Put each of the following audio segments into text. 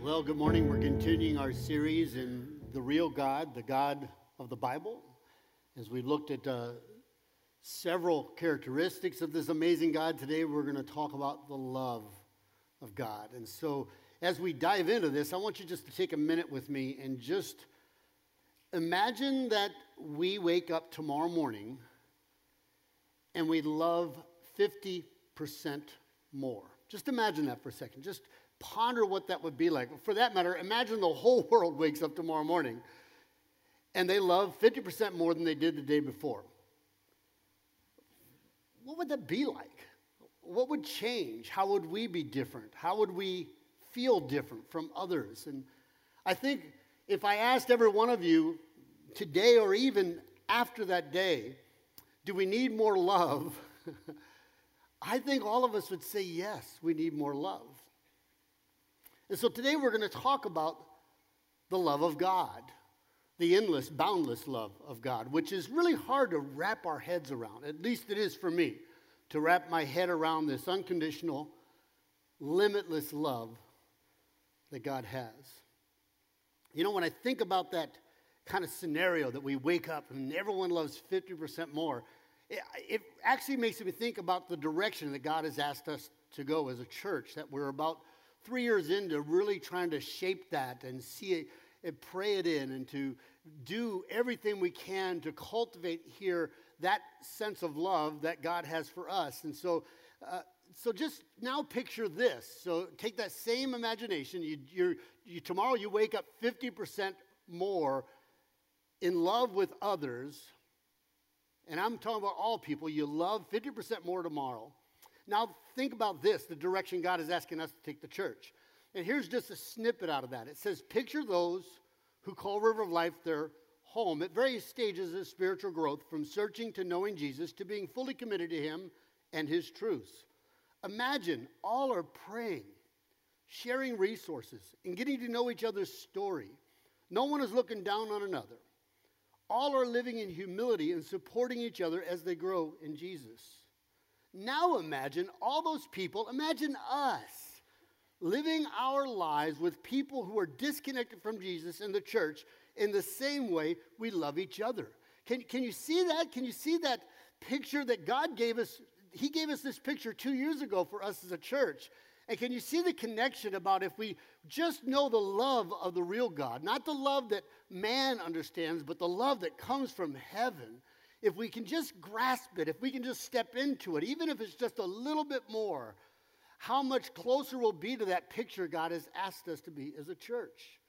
Well, good morning. We're continuing our series in the real God, the God of the Bible. As we looked at several characteristics of this amazing God, today we're going to talk about the love of God. And so as we dive into this, I want you just to take a minute with me and just imagine that we wake up tomorrow morning and we love 50% more. Just imagine that for a second. Just ponder what that would be like. For that matter, imagine the whole world wakes up tomorrow morning and they love 50% more than they did the day before. What would that be like? What would change? How would we be different? How would we feel different from others? And I think if I asked every one of you today or even after that day, do we need more love? I think all of us would say yes, we need more love. And so today we're going to talk about the love of God, the endless, boundless love of God, which is really hard to wrap our heads around. At least it is for me, to wrap my head around this unconditional, limitless love that God has. You know, when I think about that kind of scenario that we wake up and everyone loves 50% more, it actually makes me think about the direction that God has asked us to go as a church, that we're about 3 years into really trying to shape that and see it and pray it in and to do everything we can to cultivate here that sense of love that God has for us. And so just now picture this. So take that same imagination. Tomorrow you wake up 50% more in love with others. And I'm talking about all people. You love 50% more tomorrow. Now think about this, the direction God is asking us to take the church. And here's just a snippet out of that. It says, picture those who call River of Life their home at various stages of spiritual growth, from searching to knowing Jesus to being fully committed to Him and His truths. Imagine all are praying, sharing resources, and getting to know each other's story. No one is looking down on another. All are living in humility and supporting each other as they grow in Jesus. Now imagine all those people, imagine us living our lives with people who are disconnected from Jesus and the church in the same way we love each other. Can you see that? Can you see that picture that God gave us? He gave us this picture 2 years ago for us as a church. And can you see the connection about if we just know the love of the real God, not the love that man understands, but the love that comes from heaven? If we can just grasp it, if we can just step into it, even if it's just a little bit more, how much closer we'll be to that picture God has asked us to be as a church.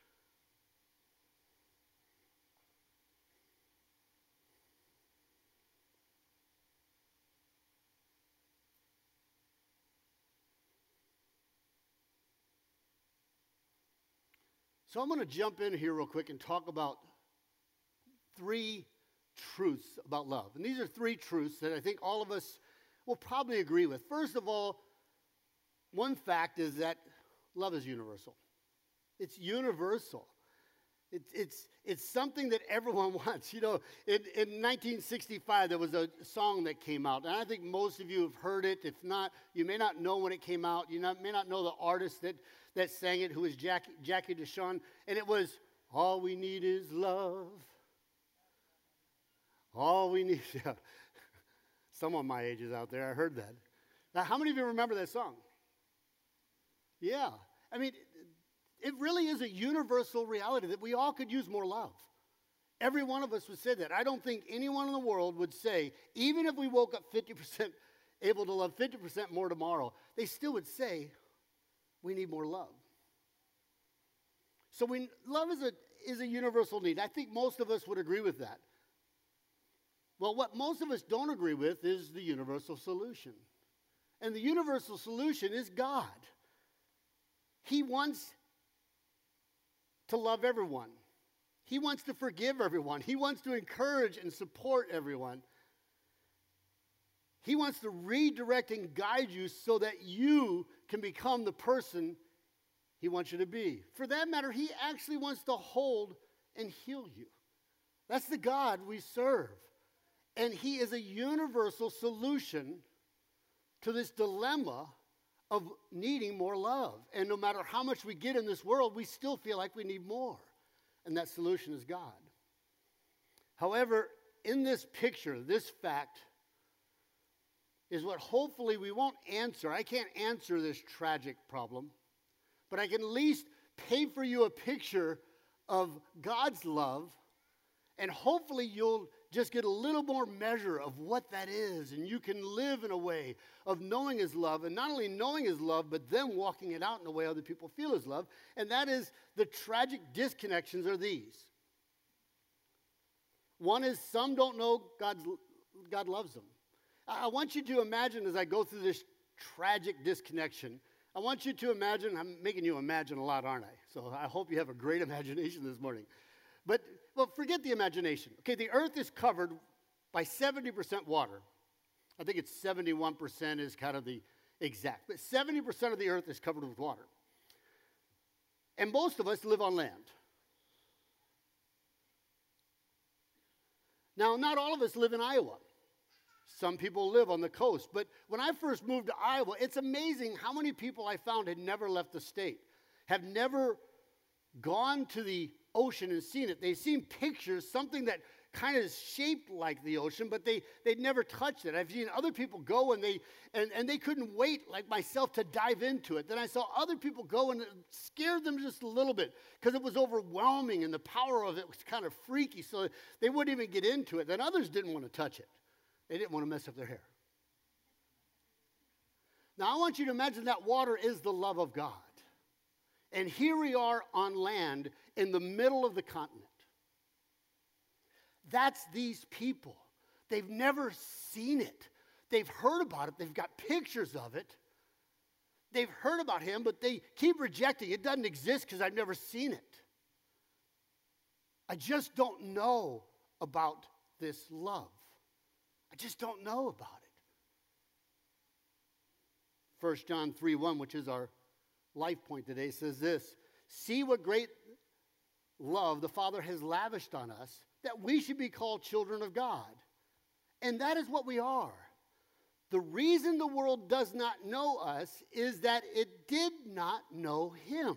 So I'm going to jump in here real quick and talk about three truths about love. And these are three truths that I think all of us will probably agree with. First of all, one fact is that love is universal. It's universal. It's something that everyone wants. You know, in 1965, there was a song that came out, and I think most of you have heard it. If not, you may not know when it came out. You may not know the artist that sang it, who was Jackie DeShawn, and it was, "All we need is love. All we need." Yeah. Someone my age is out there. I heard that. Now, how many of you remember that song? Yeah. I mean, it really is a universal reality that we all could use more love. Every one of us would say that. I don't think anyone in the world would say, even if we woke up 50%, able to love 50% more tomorrow, they still would say, we need more love. So love is a universal need. I think most of us would agree with that. Well, what most of us don't agree with is the universal solution. And the universal solution is God. He wants to love everyone. He wants to forgive everyone. He wants to encourage and support everyone. He wants to redirect and guide you so that you can become the person He wants you to be. For that matter, He actually wants to hold and heal you. That's the God we serve. And He is a universal solution to this dilemma of needing more love. And no matter how much we get in this world, we still feel like we need more. And that solution is God. However, in this picture, this fact is what hopefully we won't answer. I can't answer this tragic problem, but I can at least paint for you a picture of God's love, and hopefully you'll just get a little more measure of what that is, and you can live in a way of knowing His love, and not only knowing His love, but then walking it out in a way other people feel His love, and that is the tragic disconnections are these. One is some don't know God loves them. I want you to imagine as I go through this tragic disconnection, I want you to imagine, I'm making you imagine a lot, aren't I? So I hope you have a great imagination this morning. But, well, forget the imagination. Okay, the earth is covered by 70% water. I think it's 71% is kind of the exact. But 70% of the earth is covered with water. And most of us live on land. Now, not all of us live in Iowa. Some people live on the coast. But when I first moved to Iowa, it's amazing how many people I found had never left the state, have never gone to the ocean and seen it. They've seen pictures, something that kind of is shaped like the ocean, but they'd never touched it. I've seen other people go and they couldn't wait, like myself, to dive into it. Then I saw other people go and it scared them just a little bit because it was overwhelming and the power of it was kind of freaky, so they wouldn't even get into it. Then others didn't want to touch it. They didn't want to mess up their hair. Now, I want you to imagine that water is the love of God. And here we are on land in the middle of the continent. That's these people. They've never seen it. They've heard about it. They've got pictures of it. They've heard about Him, but they keep rejecting it. It doesn't exist because I've never seen it. I just don't know about this love. I just don't know about it. 1 John 3:1, which is our life point today, says this: see what great love the Father has lavished on us, that we should be called children of God. And that is what we are. The reason the world does not know us is that it did not know Him.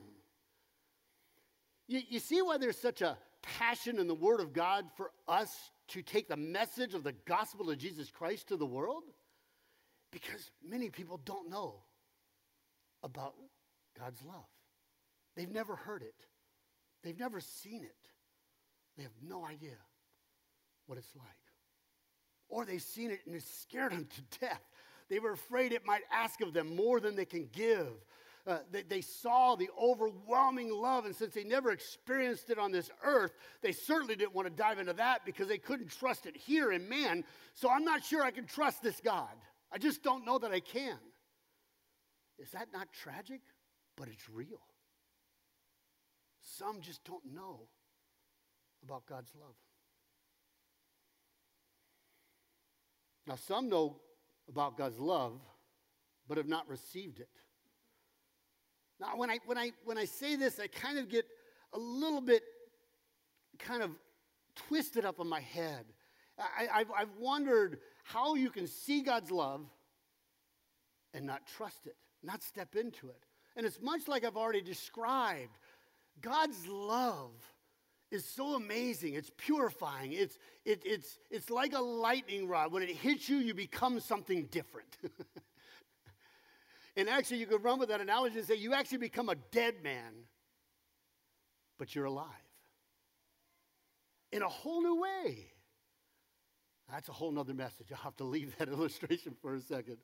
You see why there's such a passion in the Word of God for us to take the message of the gospel of Jesus Christ to the world? Because many people don't know about God's love. They've never heard it. They've never seen it. They have no idea what it's like. Or they've seen it and it scared them to death. They were afraid it might ask of them more than they can give. They saw the overwhelming love, and since they never experienced it on this earth, they certainly didn't want to dive into that because they couldn't trust it here in man. So I'm not sure I can trust this God. I just don't know that I can. Is that not tragic? But it's real. Some just don't know about God's love. Now, some know about God's love, but have not received it. Now, when I say this, I kind of get a little bit kind of twisted up in my head. I've wondered how you can see God's love and not trust it, not step into it. And it's much like I've already described. God's love is so amazing. It's purifying. It's like a lightning rod. When it hits you, you become something different. And actually, you could run with that analogy and say you actually become a dead man, but you're alive. In a whole new way. That's a whole nother message. I'll have to leave that illustration for a second.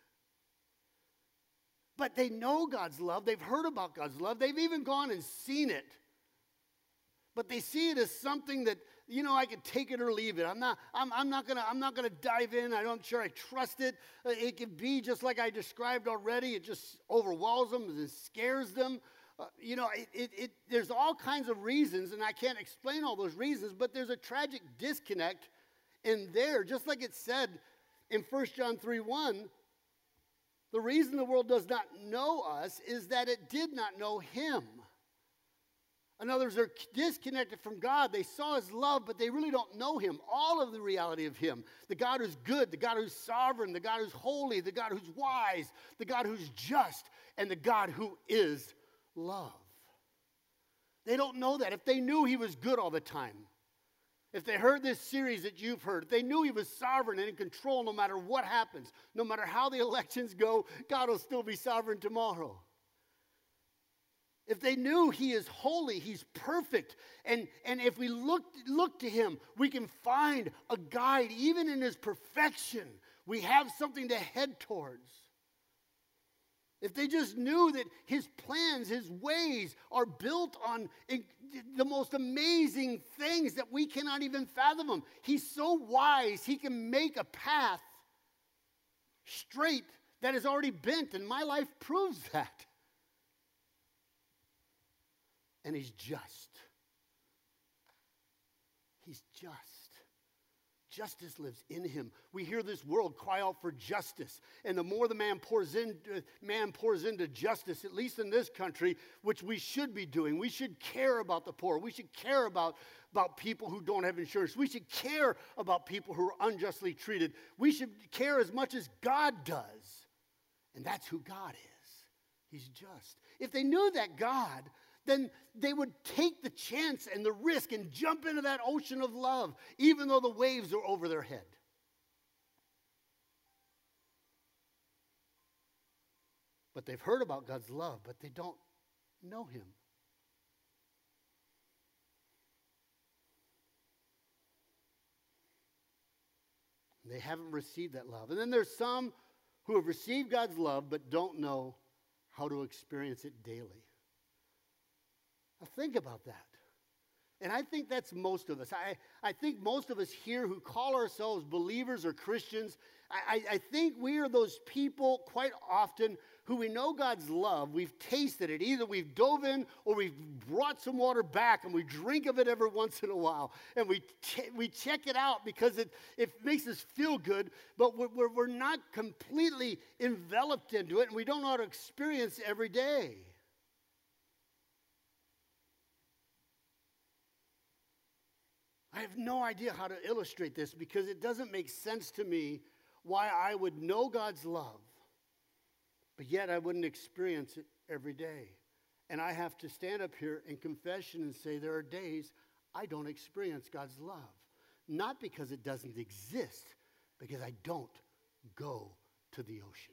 But they know God's love. They've heard about God's love. They've even gone and seen it. But they see it as something that, I can take it or leave it. I'm not gonna dive in. I'm not sure I trust it. It can be just like I described already. It just overwhelms them. It scares them. There's all kinds of reasons, and I can't explain all those reasons, but there's a tragic disconnect in there. Just like it said in 1 John 3:1, the reason the world does not know us is that it did not know Him. In other words, they're disconnected from God. They saw his love, but they really don't know him. All of the reality of him. The God who's good, the God who's sovereign, the God who's holy, the God who's wise, the God who's just, and the God who is love. They don't know that. If they knew he was good all the time, if they heard this series that you've heard, if they knew he was sovereign and in control no matter what happens, no matter how the elections go, God will still be sovereign tomorrow. If they knew he is holy, he's perfect, and if we look to him, we can find a guide even in his perfection. We have something to head towards. If they just knew that his plans, his ways are built on the most amazing things that we cannot even fathom them. He's so wise, he can make a path straight that is already bent, and my life proves that. And he's just. He's just. Justice lives in him. We hear this world cry out for justice. And the more the man pours into justice, at least in this country, which we should be doing. We should care about the poor. We should care about people who don't have insurance. We should care about people who are unjustly treated. We should care as much as God does. And that's who God is. He's just. If they knew that God, then they would take the chance and the risk and jump into that ocean of love, even though the waves are over their head. But they've heard about God's love, but they don't know him. They haven't received that love. And then there's some who have received God's love, but don't know how to experience it daily. Now think about that. And I think that's most of us. I think most of us here who call ourselves believers or Christians, I think we are those people quite often who we know God's love. We've tasted it. Either we've dove in or we've brought some water back and we drink of it every once in a while. And we check it out because it makes us feel good, but we're not completely enveloped into it and we don't know how to experience it every day. I have no idea how to illustrate this because it doesn't make sense to me why I would know God's love, but yet I wouldn't experience it every day. And I have to stand up here in confession and say there are days I don't experience God's love. Not because it doesn't exist, because I don't go to the ocean.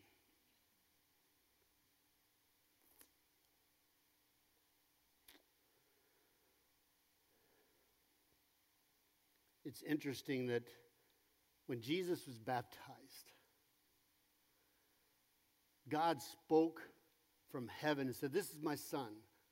It's interesting that when Jesus was baptized, God spoke from heaven and said, "This is my son."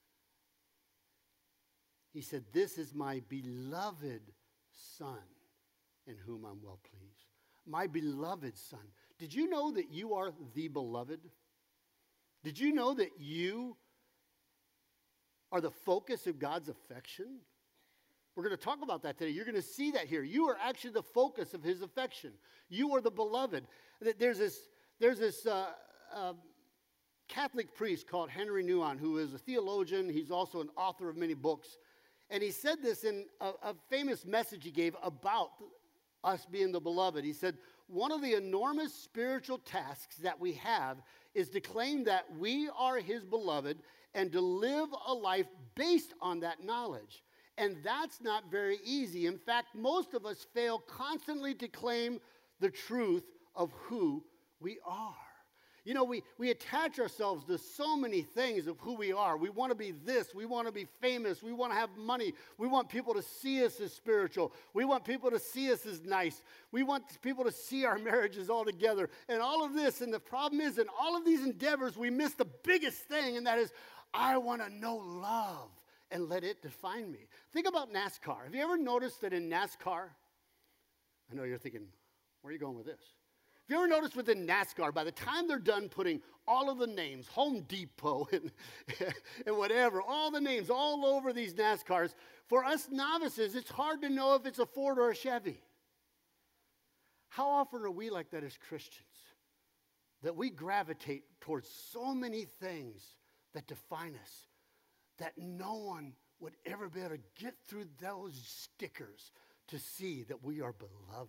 He said, "This is my beloved son in whom I'm well pleased." My beloved son. Did you know that you are the beloved? Did you know that you are the focus of God's affection? We're going to talk about that today. You're going to see that here. You are actually the focus of his affection. You are the beloved. There's this Catholic priest called Henry Nouwen, who is a theologian. He's also an author of many books. And he said this in a famous message he gave about us being the beloved. He said, one of the enormous spiritual tasks that we have is to claim that we are his beloved and to live a life based on that knowledge. And that's not very easy. In fact, most of us fail constantly to claim the truth of who we are. You know, we attach ourselves to so many things of who we are. We want to be this. We want to be famous. We want to have money. We want people to see us as spiritual. We want people to see us as nice. We want people to see our marriages all together. And all of this, and the problem is, in all of these endeavors, we miss the biggest thing, and that is, I want to know love and let it define me. Think about NASCAR. Have you ever noticed that in NASCAR, I know you're thinking, where are you going with this? Have you ever noticed within NASCAR, by the time they're done putting all of the names, Home Depot and whatever, all the names all over these NASCARs, for us novices, it's hard to know if it's a Ford or a Chevy. How often are we like that as Christians? That we gravitate towards so many things that define us, that no one would ever be able to get through those stickers to see that we are beloved.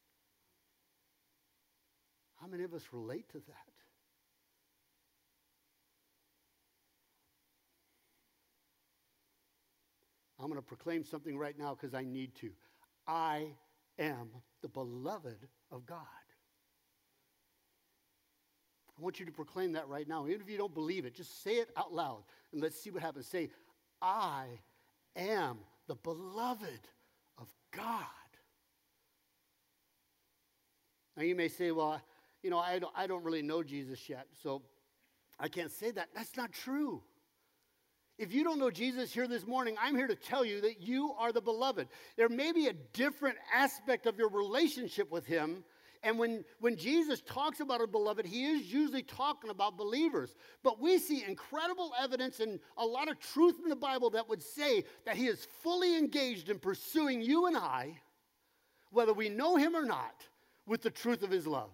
How many of us relate to that? I'm going to proclaim something right now because I need to. I am the beloved of God. I want you to proclaim that right now. Even if you don't believe it, just say it out loud and let's see what happens. Say, I am the beloved of God. Now you may say, well, I don't really know Jesus yet, so I can't say that. That's not true. If you don't know Jesus here this morning, I'm here to tell you that you are the beloved. There may be a different aspect of your relationship with him. And when Jesus talks about a beloved, he is usually talking about believers. But we see incredible evidence and a lot of truth in the Bible that would say that he is fully engaged in pursuing you and I, whether we know him or not, with the truth of his love.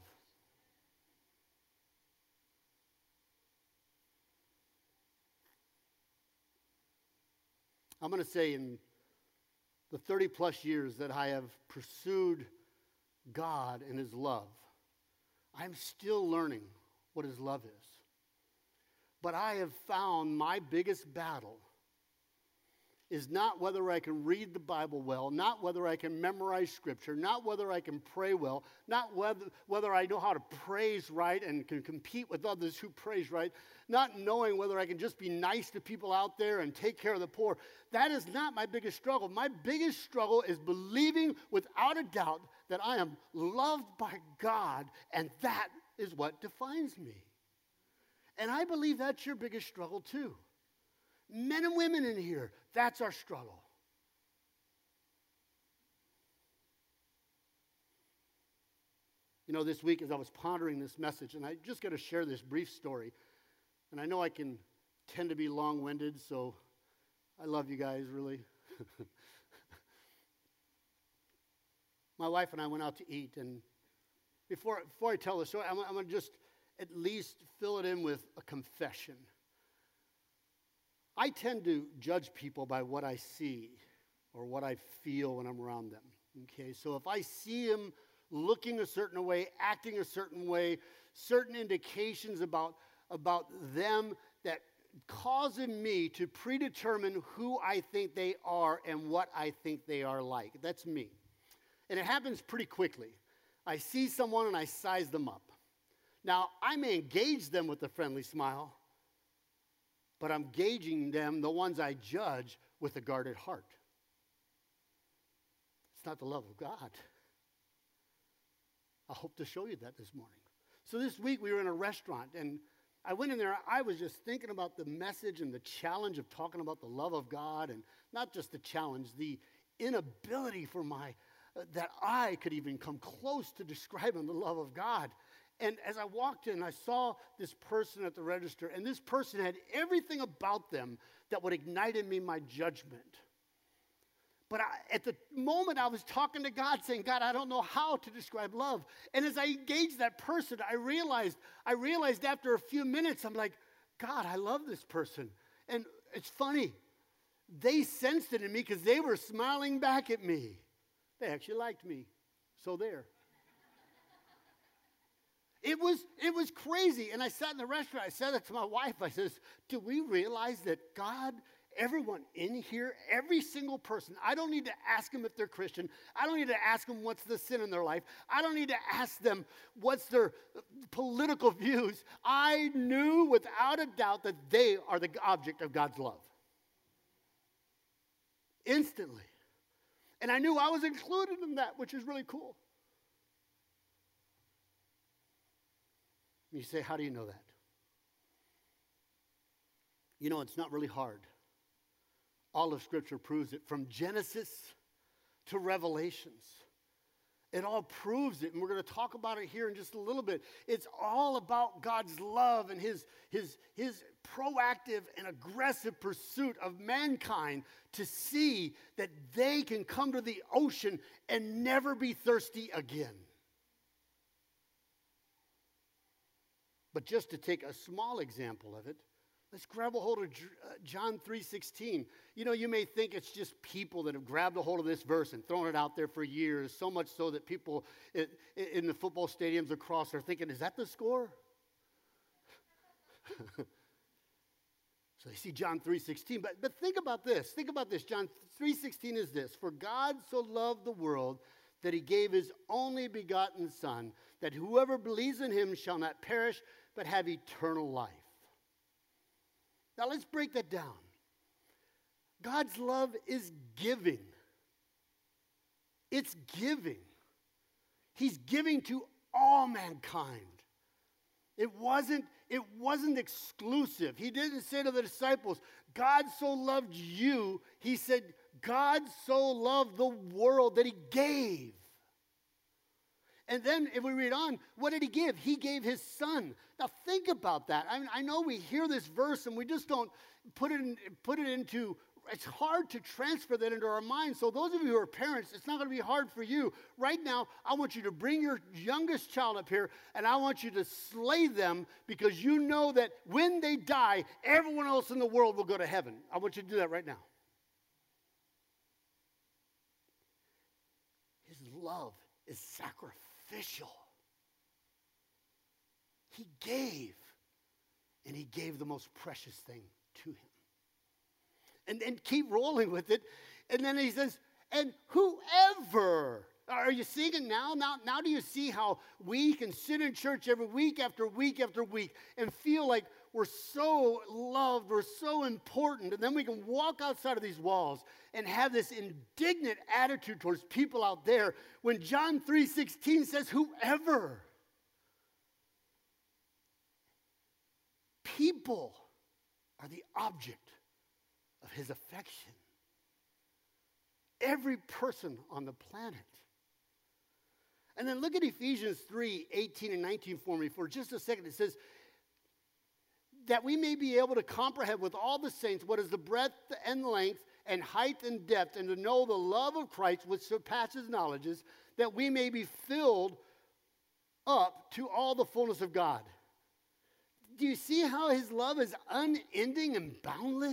I'm going to say in the 30 plus years that I have pursued God and his love, I'm still learning what his love is. But I have found my biggest battle is not whether I can read the Bible well, not whether I can memorize Scripture, not whether I can pray well, not whether I know how to praise right and can compete with others who praise right, not knowing whether I can just be nice to people out there and take care of the poor. That is not my biggest struggle. My biggest struggle is believing without a doubt that I am loved by God, and that is what defines me. And I believe that's your biggest struggle too. Men and women in here, that's our struggle. This week as I was pondering this message, and I just got to share this brief story, and I know I can tend to be long-winded, so I love you guys, really. My wife and I went out to eat, and before I tell the story, I'm going to just at least fill it in with a confession. I tend to judge people by what I see or what I feel when I'm around them, okay? So if I see them looking a certain way, acting a certain way, certain indications about them that causing me to predetermine who I think they are and what I think they are like. That's me. And it happens pretty quickly. I see someone and I size them up. Now, I may engage them with a friendly smile, but I'm gauging them, the ones I judge, with a guarded heart. It's not the love of God. I hope to show you that this morning. So this week we were in a restaurant, and I went in there. I was just thinking about the message and the challenge of talking about the love of God, and not just the challenge, the inability for that I could even come close to describing the love of God. And as I walked in, I saw this person at the register, and this person had everything about them that would ignite in me my judgment. But at the moment, I was talking to God, saying, God, I don't know how to describe love. And as I engaged that person, I realized after a few minutes, I'm like, God, I love this person. And it's funny. They sensed it in me because they were smiling back at me. They actually liked me. So there. It was crazy. And I sat in the restaurant. I said it to my wife. I says, do we realize that God, everyone in here, every single person, I don't need to ask them if they're Christian. I don't need to ask them what's the sin in their life. I don't need to ask them what's their political views. I knew without a doubt that they are the object of God's love. Instantly. And I knew I was included in that, which is really cool. You say, how do you know that? It's not really hard. All of Scripture proves it, from Genesis to Revelations. It all proves it, and we're going to talk about it here in just a little bit. It's all about God's love and his proactive and aggressive pursuit of mankind to see that they can come to the ocean and never be thirsty again. But just to take a small example of it, Let's grab a hold of John 3:16. You know, you may think it's just people that have grabbed a hold of this verse and thrown it out there for years, so much so that people in the football stadiums across are thinking, is that the score? So you see John 3:16, but think about this. Think about this. John 3:16 is this: for God so loved the world that he gave his only begotten Son, that whoever believes in him shall not perish, but have eternal life. Now let's break that down. God's love is giving. It's giving. He's giving to all mankind. It wasn't exclusive. He didn't say to the disciples, God so loved you. He said, God so loved the world that he gave. And then if we read on, what did he give? He gave his Son. Now think about that. I know we hear this verse and we just don't put it into, it's hard to transfer that into our minds. So those of you who are parents, it's not going to be hard for you. Right now, I want you to bring your youngest child up here and I want you to slay them, because you know that when they die, everyone else in the world will go to heaven. I want you to do that right now. His love is sacrificial. He gave, and he gave the most precious thing to him. And keep rolling with it. And then he says, and whoever, are you seeing it now? Now do you see how we can sit in church every week after week after week and feel like we're so loved, we're so important, and then we can walk outside of these walls and have this indignant attitude towards people out there when John 3:16 says, whoever. People are the object of his affection. Every person on the planet. And then look at Ephesians 3:18 and 19 for me for just a second. It says, that we may be able to comprehend with all the saints what is the breadth and length and height and depth, and to know the love of Christ which surpasses knowledges, that we may be filled up to all the fullness of God. Do you see how his love is unending and boundless?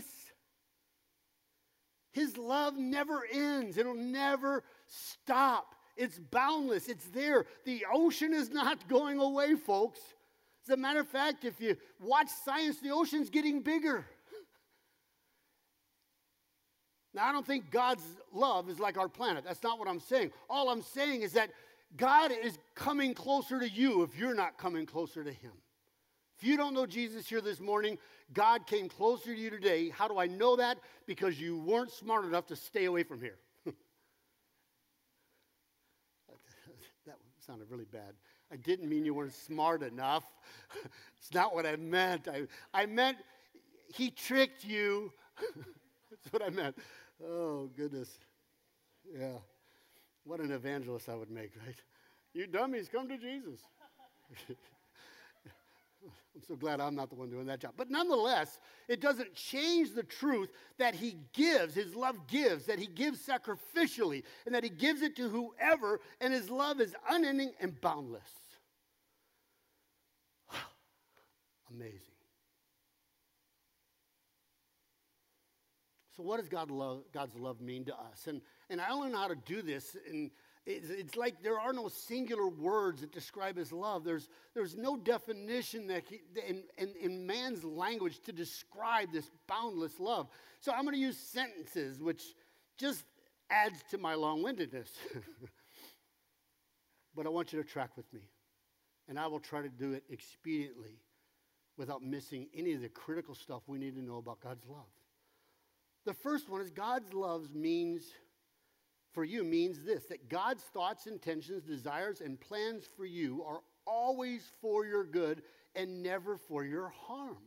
His love never ends. It'll never stop. It's boundless. It's there. The ocean is not going away, folks. As a matter of fact, if you watch science, the ocean's getting bigger. Now, I don't think God's love is like our planet. That's not what I'm saying. All I'm saying is that God is coming closer to you if you're not coming closer to him. If you don't know Jesus here this morning, God came closer to you today. How do I know that? Because you weren't smart enough to stay away from here. That sounded really bad. I didn't mean you weren't smart enough. It's not what I meant. I meant he tricked you. That's what I meant. Oh, goodness. Yeah. What an evangelist I would make, right? You dummies, come to Jesus. I'm so glad I'm not the one doing that job. But nonetheless, it doesn't change the truth that he gives, his love gives, that he gives sacrificially, and that he gives it to whoever, and his love is unending and boundless. Amazing. So what does God's love mean to us? And I don't know how to do this, and it's like there are no singular words that describe his love. There's no definition that in man's language to describe this boundless love. So I'm going to use sentences, which just adds to my long-windedness. But I want you to track with me. And I will try to do it expediently without missing any of the critical stuff we need to know about God's love. The first one is God's love means this, that God's thoughts, intentions, desires, and plans for you are always for your good and never for your harm.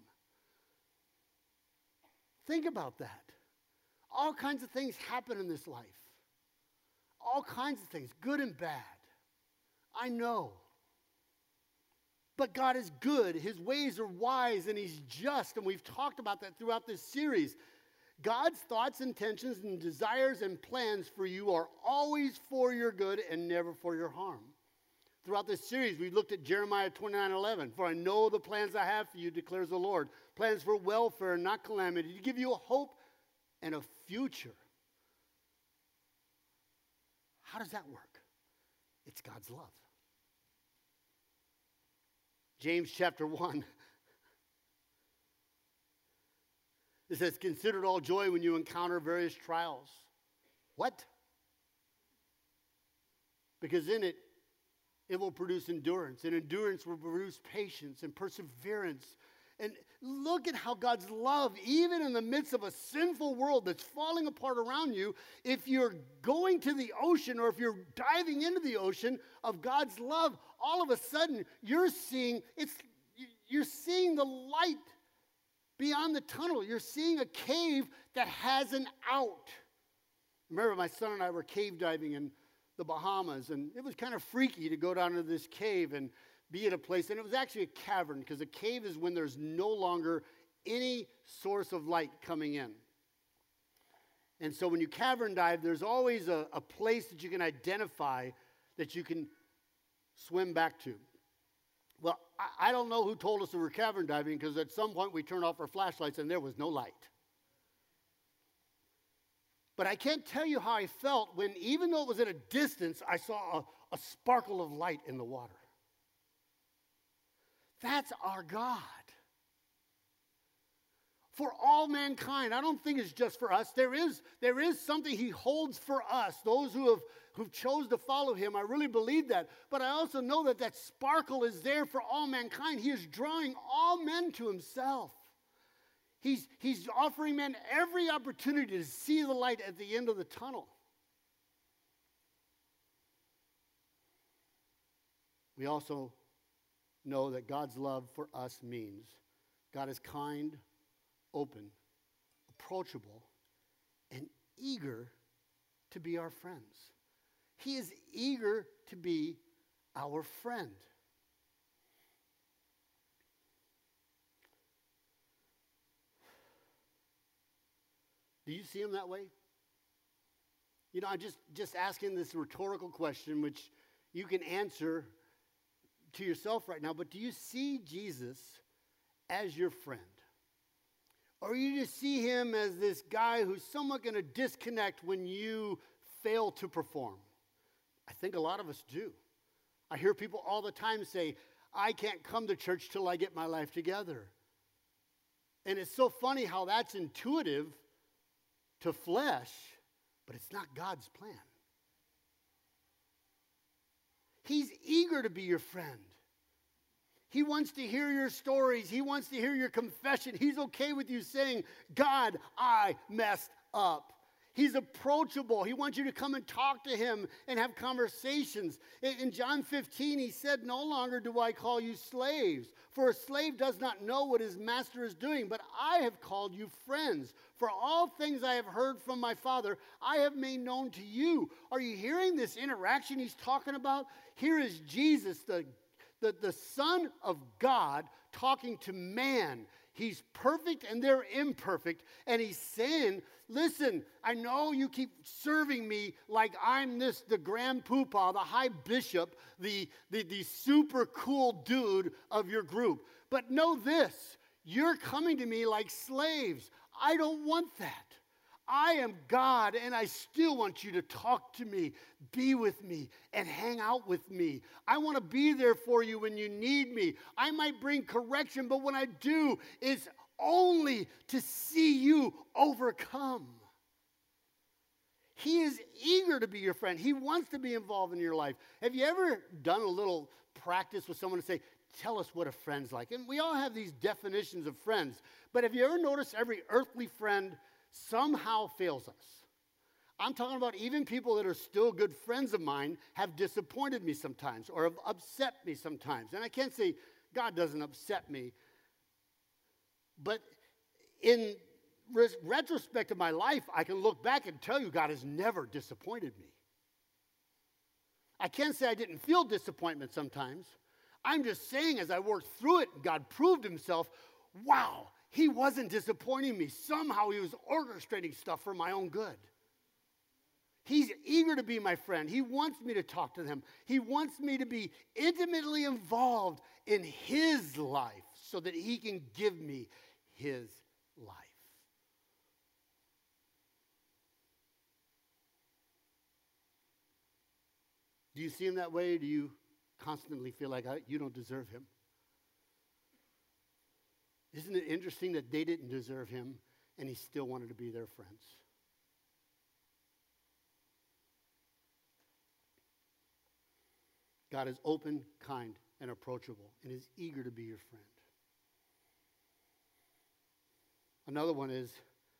Think about that. All kinds of things happen in this life. All kinds of things, good and bad. I know. But God is good. His ways are wise and he's just. And we've talked about that throughout this series. God's thoughts, intentions, and desires and plans for you are always for your good and never for your harm. Throughout this series, we looked at Jeremiah 29:11. For I know the plans I have for you, declares the Lord. Plans for welfare and not calamity, to give you a hope and a future. How does that work? It's God's love. James chapter 1. It says, consider it all joy when you encounter various trials. What? Because in it will produce endurance, and endurance will produce patience and perseverance. And look at how God's love, even in the midst of a sinful world that's falling apart around you, if you're going to the ocean or if you're diving into the ocean of God's love, all of a sudden you're seeing the light beyond the tunnel. You're seeing a cave that has an out. Remember, my son and I were cave diving in the Bahamas, and it was kind of freaky to go down into this cave and be at a place, and it was actually a cavern, because a cave is when there's no longer any source of light coming in. And so when you cavern dive, there's always a place that you can identify that you can swim back to. Well, I don't know who told us we were cavern diving, because at some point we turned off our flashlights and there was no light. But I can't tell you how I felt when, even though it was at a distance, I saw a sparkle of light in the water. That's our God. For all mankind. I don't think it's just for us. There is something he holds for us, those who've chose to follow him. I really believe that. But I also know that sparkle is there for all mankind. He is drawing all men to himself. He's offering men every opportunity to see the light at the end of the tunnel. We also know that God's love for us means God is kind, open, approachable, and eager to be our friends. He is eager to be our friend. Do you see him that way? You know, I'm just asking this rhetorical question, which you can answer to yourself right now, but do you see Jesus as your friend? Or you just see him as this guy who's somewhat going to disconnect when you fail to perform? I think a lot of us do. I hear people all the time say, I can't come to church till I get my life together. And it's so funny how that's intuitive to flesh, but it's not God's plan. He's eager to be your friend. He wants to hear your stories. He wants to hear your confession. He's okay with you saying, God, I messed up. He's approachable. He wants you to come and talk to him and have conversations. In John 15, he said, no longer do I call you slaves, for a slave does not know what his master is doing, but I have called you friends. For all things I have heard from my Father, I have made known to you. Are you hearing this interaction he's talking about? Here is Jesus, the Son of God, talking to man. He's perfect and they're imperfect. And he's saying, listen, I know you keep serving me like I'm the grand poobah, the high bishop, the super cool dude of your group. But know this, you're coming to me like slaves. I don't want that. I am God, and I still want you to talk to me, be with me, and hang out with me. I want to be there for you when you need me. I might bring correction, but when I do, it's only to see you overcome. He is eager to be your friend. He wants to be involved in your life. Have you ever done a little practice with someone to say, tell us what a friend's like? And we all have these definitions of friends, but have you ever noticed every earthly friend somehow fails us? I'm talking about even people that are still good friends of mine have disappointed me sometimes or have upset me sometimes. And I can't say God doesn't upset me, but in retrospect of my life, I can look back and tell you God has never disappointed me. I can't say I didn't feel disappointment sometimes. I'm just saying as I worked through it, God proved himself. Wow, he wasn't disappointing me. Somehow he was orchestrating stuff for my own good. He's eager to be my friend. He wants me to talk to them. He wants me to be intimately involved in his life so that he can give me his life. Do you see him that way? Or do you constantly feel like you don't deserve him? Isn't it interesting that they didn't deserve him and he still wanted to be their friends? God is open, kind, and approachable, and is eager to be your friend. Another one is,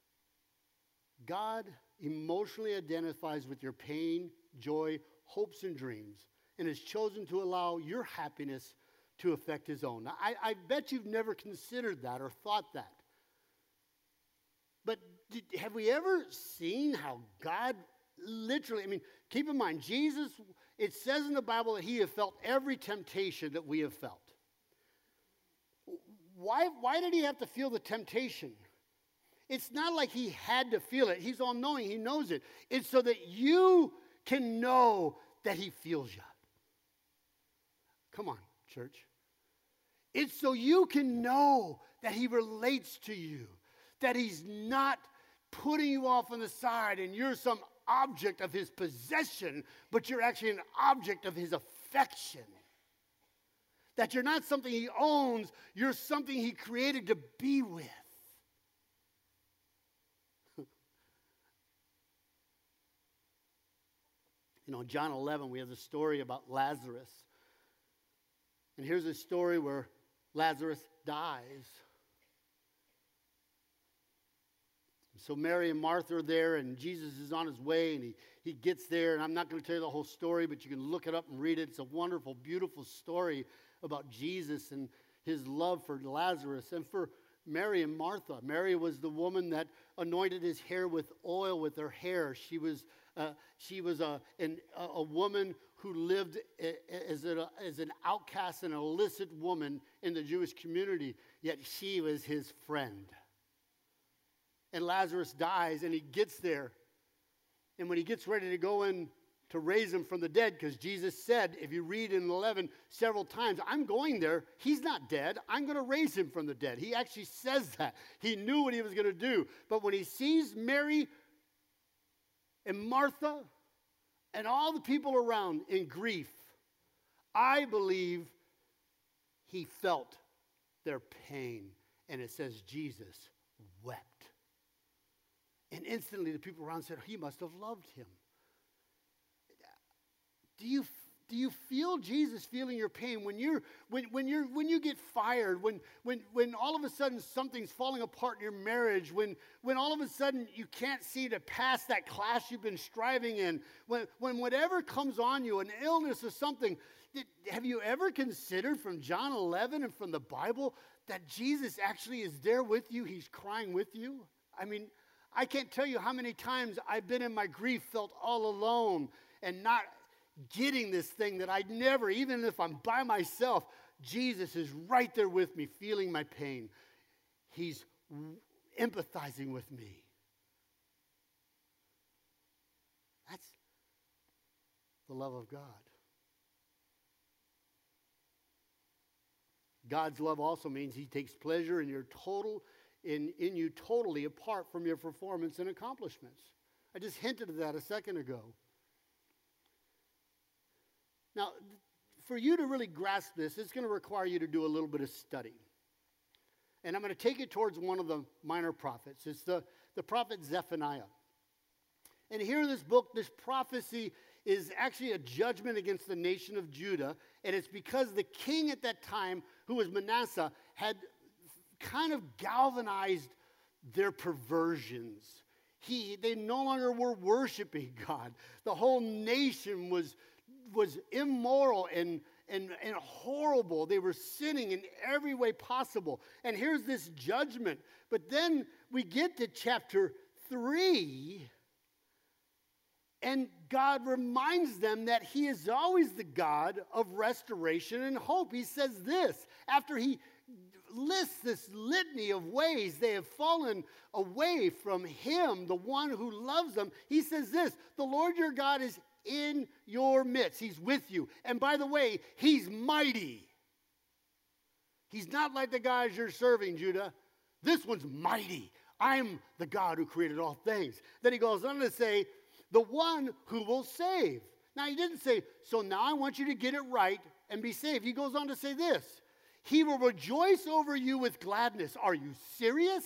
God emotionally identifies with your pain, joy, hopes, and dreams, and has chosen to allow your happiness to affect his own. Now, I bet you've never considered that or thought that. But have we ever seen how God literally, keep in mind, Jesus, it says in the Bible that he have felt every temptation that we have felt. Why did he have to feel the temptation? It's not like he had to feel it. He's all-knowing. He knows it. It's so that you can know that he feels you. Come on, church. It's so you can know that he relates to you, that he's not putting you off on the side and you're some object of his possession, but you're actually an object of his affection. That you're not something he owns, you're something he created to be with. In John 11, we have the story about Lazarus. And here's a story where Lazarus dies. So Mary and Martha are there, and Jesus is on his way, and he gets there. And I'm not going to tell you the whole story, but you can look it up and read it. It's a wonderful, beautiful story about Jesus and his love for Lazarus and for Mary and Martha. Mary was the woman that anointed his hair with oil with her hair. She was a woman who lived as an outcast and an illicit woman in the Jewish community, yet she was his friend. And Lazarus dies, and he gets there. And when he gets ready to go in to raise him from the dead, because Jesus said, if you read in 11 several times, I'm going there. He's not dead. I'm going to raise him from the dead. He actually says that. He knew what he was going to do. But when he sees Mary and Martha and all the people around in grief, I believe he felt their pain. And it says Jesus wept. And instantly the people around said, he must have loved him. Do you feel Jesus feeling your pain when you get fired, when all of a sudden something's falling apart in your marriage, when all of a sudden you can't see to pass that class you've been striving in, when whatever comes on you, an illness or something, have you ever considered from John 11 and from the Bible that Jesus actually is there with you? He's crying with you. I can't tell you how many times I've been in my grief, felt all alone and not getting this thing that I'd never, even if I'm by myself, Jesus is right there with me, feeling my pain. He's empathizing with me. That's the love of God. God's love also means he takes pleasure in in you totally apart from your performance and accomplishments. I just hinted at that a second ago. Now, for you to really grasp this, it's going to require you to do a little bit of study. And I'm going to take it towards one of the minor prophets. It's the prophet Zephaniah. And here in this book, this prophecy is actually a judgment against the nation of Judah. And it's because the king at that time, who was Manasseh, had kind of galvanized their perversions. They no longer were worshiping God. The whole nation was immoral and horrible. They were sinning in every way possible. And here's this judgment. But then we get to chapter 3, and God reminds them that he is always the God of restoration and hope. He says this, after he lists this litany of ways they have fallen away from him, the one who loves them. He says this, the Lord your God is in your midst. He's with you. And by the way, he's mighty. He's not like the guys you're serving, Judah. This one's mighty. I'm the God who created all things. Then he goes on to say, the one who will save. Now, he didn't say, so now I want you to get it right and be saved. He goes on to say this, he will rejoice over you with gladness. Are you serious?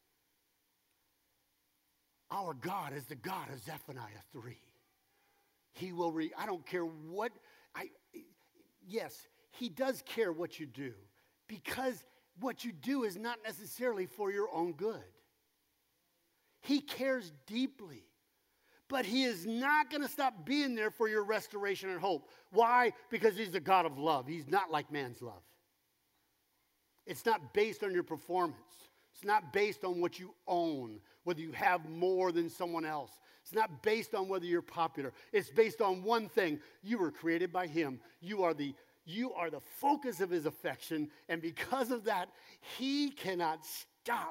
Our God is the God of Zephaniah 3. He will, I don't care what, yes, he does care what you do, because what you do is not necessarily for your own good. He cares deeply, but he is not going to stop being there for your restoration and hope. Why? Because he's the God of love. He's not like man's love. It's not based on your performance. It's not based on what you own, whether you have more than someone else. It's not based on whether you're popular. It's based on one thing. You were created by him. You are the focus of his affection, and because of that, he cannot stop.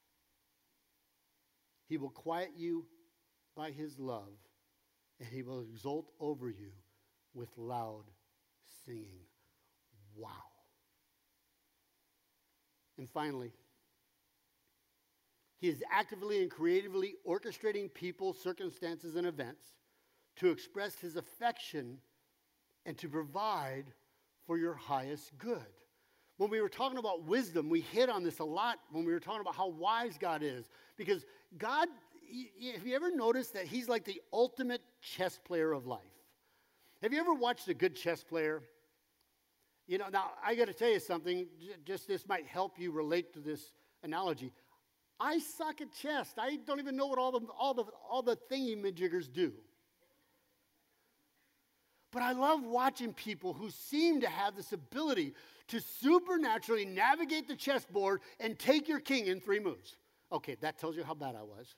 He will quiet you by his love, and he will exult over you with loud singing. Wow. And finally, he is actively and creatively orchestrating people, circumstances, and events to express his affection and to provide for your highest good. When we were talking about wisdom, we hit on this a lot when we were talking about how wise God is. Because God, have you ever noticed that he's like the ultimate chess player of life? Have you ever watched a good chess player? You know, now I got to tell you something, just this might help you relate to this analogy. I suck at chess. I don't even know what all the thingy-majiggers do. But I love watching people who seem to have this ability to supernaturally navigate the chessboard and take your king in 3 moves. Okay, that tells you how bad I was.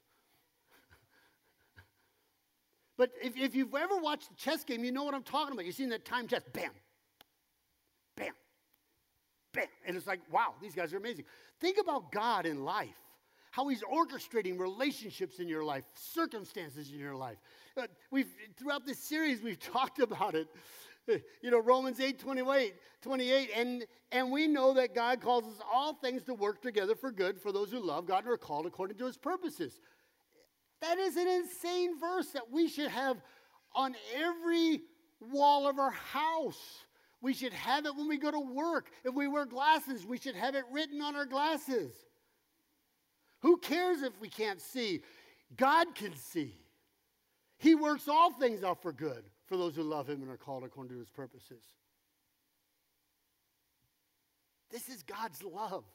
But if you've ever watched a chess game, you know what I'm talking about. You've seen that time chess, bam, bam, bam. And it's like, wow, these guys are amazing. Think about God in life, how he's orchestrating relationships in your life, circumstances in your life. Throughout this series, we've talked about it. You know, Romans 8:28, and we know that God causes all things to work together for good for those who love God and are called according to his purposes. That is an insane verse that we should have on every wall of our house. We should have it when we go to work. If we wear glasses, we should have it written on our glasses. Who cares if we can't see? God can see. He works all things out for good for those who love him and are called according to his purposes. This is God's love.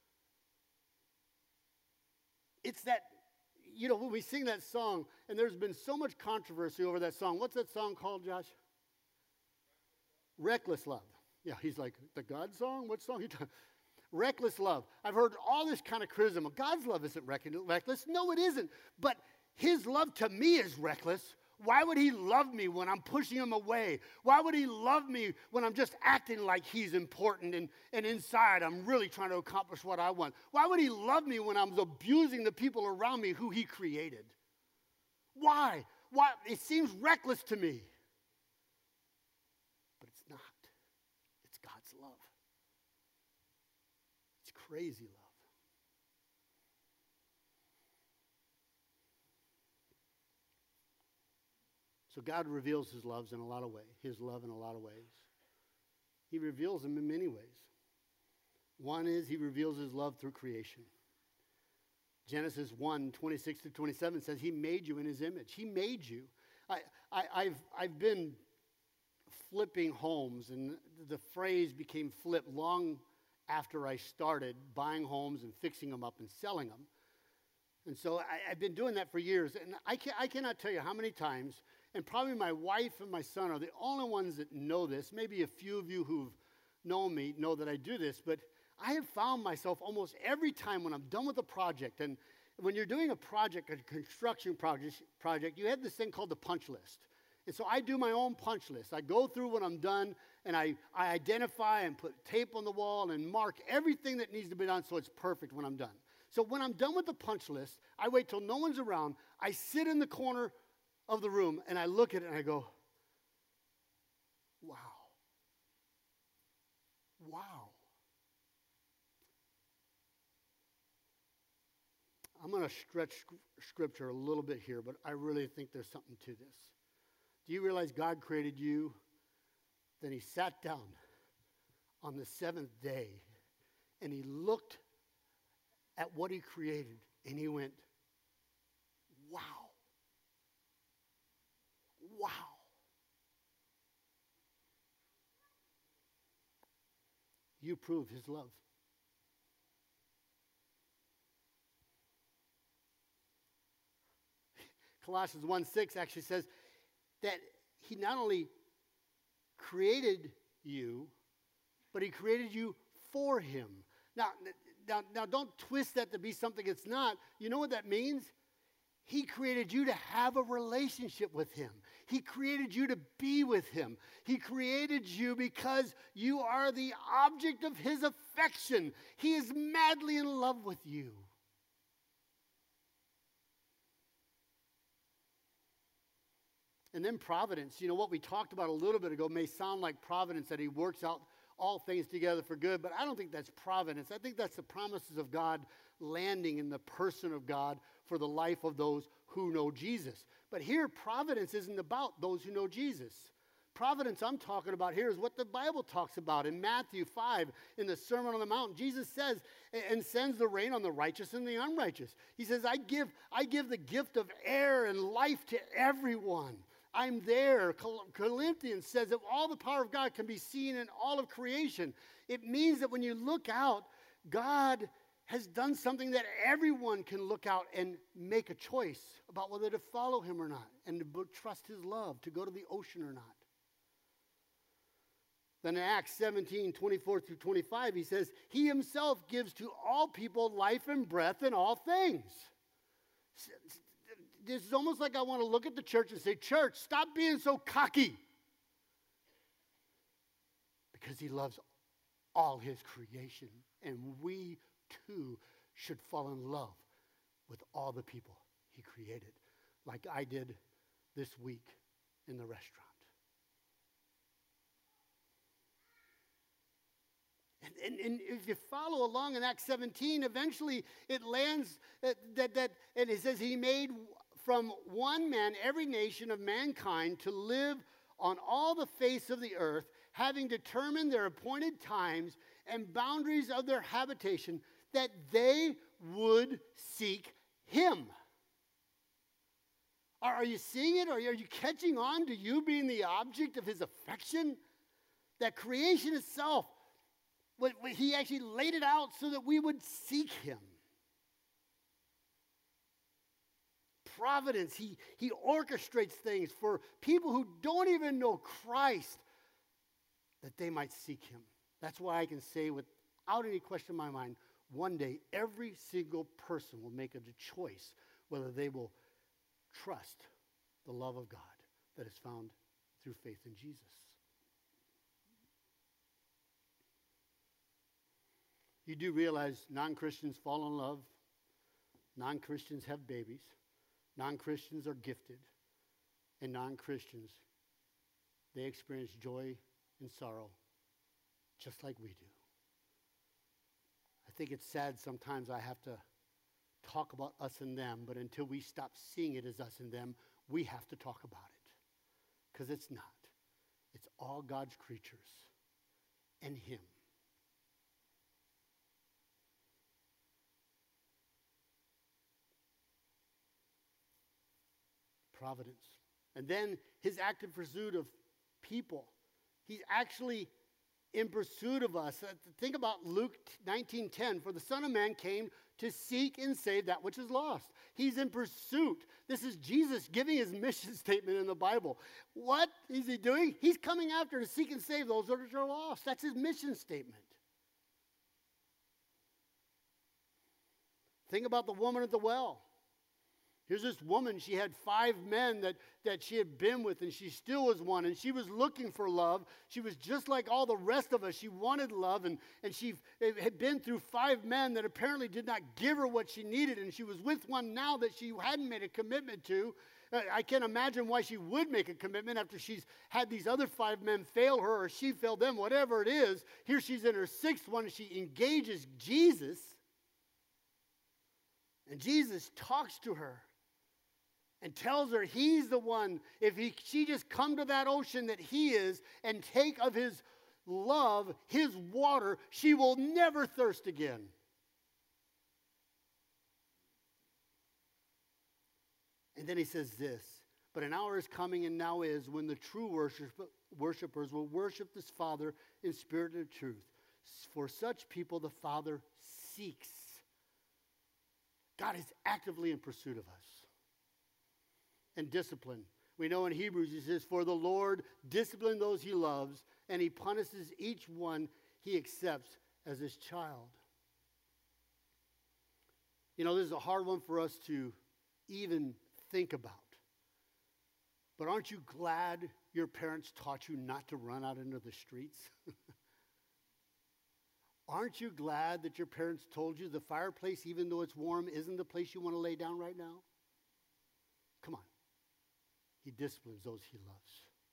It's that, you know, when we sing that song, and there's been so much controversy over that song. What's that song called, Josh? Reckless Love. Yeah, he's like, the God song? What song are you talking? Reckless love. I've heard all this kind of criticism. God's love isn't reckless. No, it isn't. But his love to me is reckless. Why would he love me when I'm pushing him away? Why would he love me when I'm just acting like he's important and inside I'm really trying to accomplish what I want? Why would he love me when I'm abusing the people around me who he created? Why? Why? It seems reckless to me. But it's not. It's God's love. It's crazy love. So God reveals his love in a lot of ways. He reveals them in many ways. One is he reveals his love through creation. Genesis 1:26-27 says he made you in his image. He made you. I've been flipping homes, and the phrase became flip long after I started buying homes and fixing them up and selling them. And so I've been doing that for years, and I cannot tell you how many times, and probably my wife and my son are the only ones that know this. Maybe a few of you who've known me know that I do this, but I have found myself almost every time when I'm done with a project, and when you're doing a project, a construction project, you have this thing called the punch list. And so I do my own punch list. I go through when I'm done, and I identify and put tape on the wall and mark everything that needs to be done so it's perfect when I'm done. So when I'm done with the punch list, I wait till no one's around. I sit in the corner of the room and I look at it and I go, wow. Wow. I'm going to stretch scripture a little bit here, but I really think there's something to this. Do you realize God created you? Then he sat down on the seventh day and he looked at what he created and he went, wow. Wow. You prove his love. Colossians 1:6 actually says that he not only created you, but he created you for him. Now, don't twist that to be something it's not. You know what that means? He created you to have a relationship with him. He created you to be with him. He created you because you are the object of his affection. He is madly in love with you. And then providence, you know, what we talked about a little bit ago may sound like providence, that he works out all things together for good, but I don't think that's providence. I think that's the promises of God landing in the person of God for the life of those who know Jesus. But here, providence isn't about those who know Jesus. Providence I'm talking about here is what the Bible talks about in Matthew 5 in the Sermon on the Mount. Jesus says, and sends the rain on the righteous and the unrighteous. He says, I give the gift of air and life to everyone. I'm there. Corinthians says that all the power of God can be seen in all of creation. It means that when you look out, God has done something that everyone can look out and make a choice about whether to follow him or not and to trust his love, to go to the ocean or not. Then in Acts 17:24-25, he says, he himself gives to all people life and breath and all things. This is almost like I want to look at the church and say, church, stop being so cocky. Because he loves all his creation. And we too should fall in love with all the people he created, like I did this week in the restaurant. And if you follow along in Acts 17, eventually it lands that and it says he made from one man every nation of mankind to live on all the face of the earth, having determined their appointed times and boundaries of their habitation, that they would seek him. Are you seeing it? Are you catching on to you being the object of his affection? That creation itself, he actually laid it out so that we would seek him. Providence, he orchestrates things for people who don't even know Christ, that they might seek him. That's why I can say without any question in my mind, one day every single person will make a choice whether they will trust the love of God that is found through faith in Jesus. You do realize non-Christians fall in love. Non-Christians have babies. Non-Christians are gifted. And non-Christians, they experience joy and sorrow just like we do. I think it's sad sometimes I have to talk about us and them, but until we stop seeing it as us and them, we have to talk about it. Because it's not. It's all God's creatures and him. Providence. And then his active pursuit of people. He's actually in pursuit of us. Think about Luke 19:10. For the Son of Man came to seek and save that which is lost. He's in pursuit. This is Jesus giving his mission statement in the Bible. What is he doing? He's coming after to seek and save those that are lost. That's his mission statement. Think about the woman at the well. Here's this woman, she had 5 men that she had been with, and she still was one, and she was looking for love. She was just like all the rest of us. She wanted love, and she had been through 5 men that apparently did not give her what she needed, and she was with one now that she hadn't made a commitment to. I can't imagine why she would make a commitment after she's had these other 5 men fail her, or she failed them, whatever it is. Here she's in her 6th one, and she engages Jesus, and Jesus talks to her and tells her he's the one. If she just come to that ocean that he is and take of his love, his water, she will never thirst again. And then he says this, but an hour is coming and now is when the true worshipers will worship this Father in spirit and truth. For such people the Father seeks. God is actively in pursuit of us. And discipline. We know in Hebrews he says, for the Lord disciplines those he loves, and he punishes each one he accepts as his child. You know, this is a hard one for us to even think about. But aren't you glad your parents taught you not to run out into the streets? Aren't you glad that your parents told you the fireplace, even though it's warm, isn't the place you want to lay down right now? Come on. He disciplines those he loves.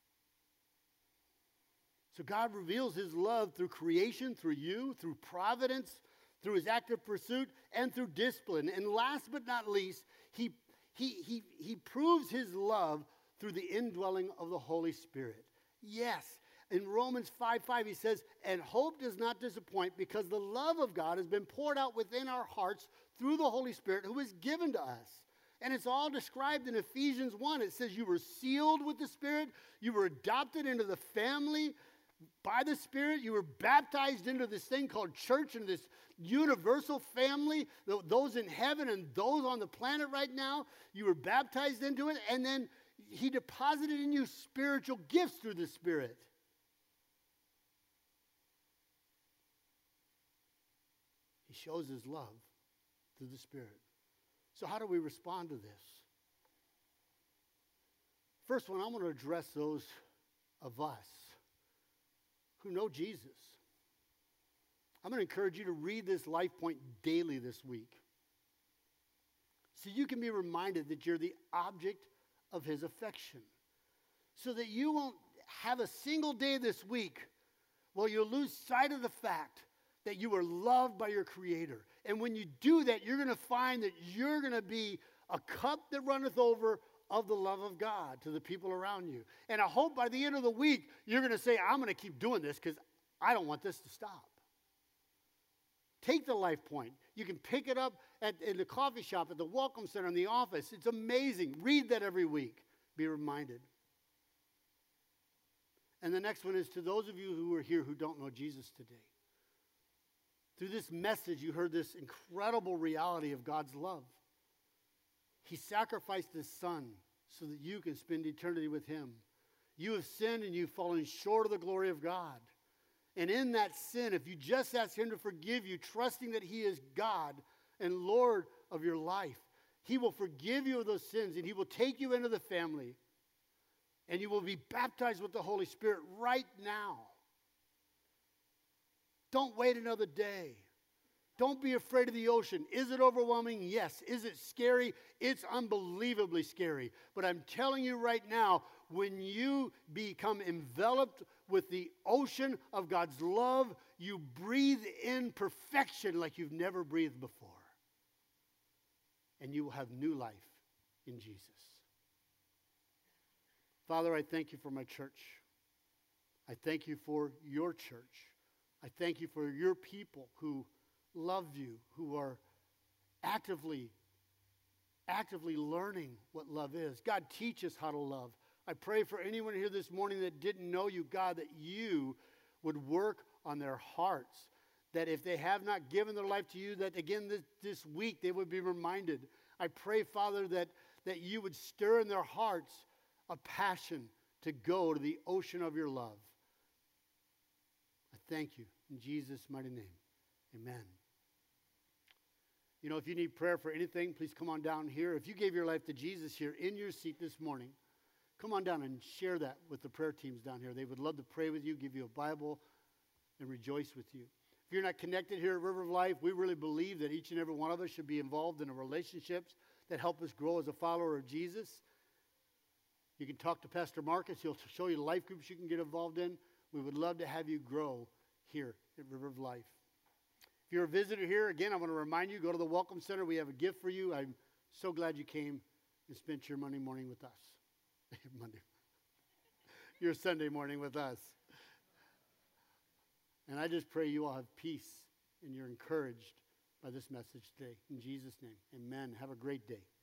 So God reveals his love through creation, through you, through providence, through his active pursuit, and through discipline. And last but not least, he proves his love through the indwelling of the Holy Spirit. Yes, in Romans 5:5 he says, and hope does not disappoint because the love of God has been poured out within our hearts through the Holy Spirit who is given to us. And it's all described in Ephesians 1. It says you were sealed with the Spirit. You were adopted into the family by the Spirit. You were baptized into this thing called church, into this universal family. Those in heaven and those on the planet right now, you were baptized into it. And then he deposited in you spiritual gifts through the Spirit. He shows his love through the Spirit. So how do we respond to this? First one, I want to address those of us who know Jesus. I'm going to encourage you to read this Life Point daily this week so you can be reminded that you're the object of his affection, so that you won't have a single day this week where you'll lose sight of the fact that you are loved by your Creator. And when you do that, you're going to find that you're going to be a cup that runneth over of the love of God to the people around you. And I hope by the end of the week, you're going to say, I'm going to keep doing this because I don't want this to stop. Take the Life Point. You can pick it up in the coffee shop, at the Welcome Center, in the office. It's amazing. Read that every week. Be reminded. And the next one is to those of you who are here who don't know Jesus today. Through this message, you heard this incredible reality of God's love. He sacrificed his son so that you can spend eternity with him. You have sinned and you've fallen short of the glory of God. And in that sin, if you just ask him to forgive you, trusting that he is God and Lord of your life, he will forgive you of those sins and he will take you into the family. And you will be baptized with the Holy Spirit right now. Don't wait another day. Don't be afraid of the ocean. Is it overwhelming? Yes. Is it scary? It's unbelievably scary. But I'm telling you right now, when you become enveloped with the ocean of God's love, you breathe in perfection like you've never breathed before. And you will have new life in Jesus. Father, I thank you for my church. I thank you for your church. I thank you for your people who love you, who are actively learning what love is. God, teach us how to love. I pray for anyone here this morning that didn't know you, God, that you would work on their hearts. That if they have not given their life to you, that again this week they would be reminded. I pray, Father, that you would stir in their hearts a passion to go to the ocean of your love. I thank you in Jesus' mighty name. Amen. You know, if you need prayer for anything, please come on down here. If you gave your life to Jesus here in your seat this morning, come on down and share that with the prayer teams down here. They would love to pray with you, give you a Bible, and rejoice with you. If you're not connected here at River of Life, we really believe that each and every one of us should be involved in the relationships that help us grow as a follower of Jesus. You can talk to Pastor Marcus. He'll show you the life groups you can get involved in. We would love to have you grow here at River of Life. If you're a visitor here, again, I want to remind you, go to the Welcome Center. We have a gift for you. I'm so glad you came and spent your Monday morning with us. Your Sunday morning with us. And I just pray you all have peace and you're encouraged by this message today. In Jesus' name, amen. Have a great day.